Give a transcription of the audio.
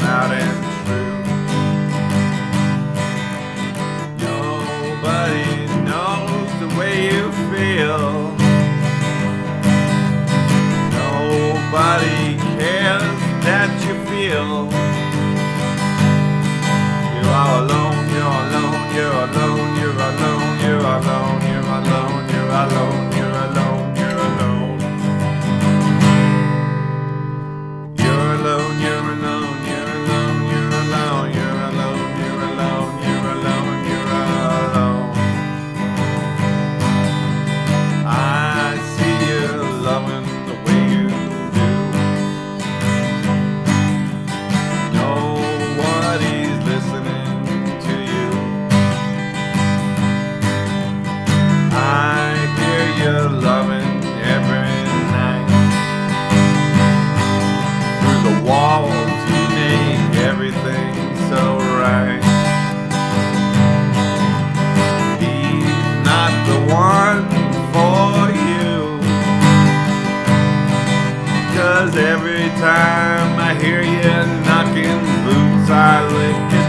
loud and true. Nobody knows the way you feel. Nobody cares that you feel. You are alone, you're alone, you're alone, you're alone, you're alone, you're alone, you're alone, you're alone, you're alone. You're alone, you're alone, you're alone, you're alone, you're alone, you're alone, you're alone, you're alone. I see you loving the way you do. Nobody's listening to you. I hear you loving every night. Through the walls you make everything so right. He's not the one for you. 'Cause every time I hear you knocking boots, I lick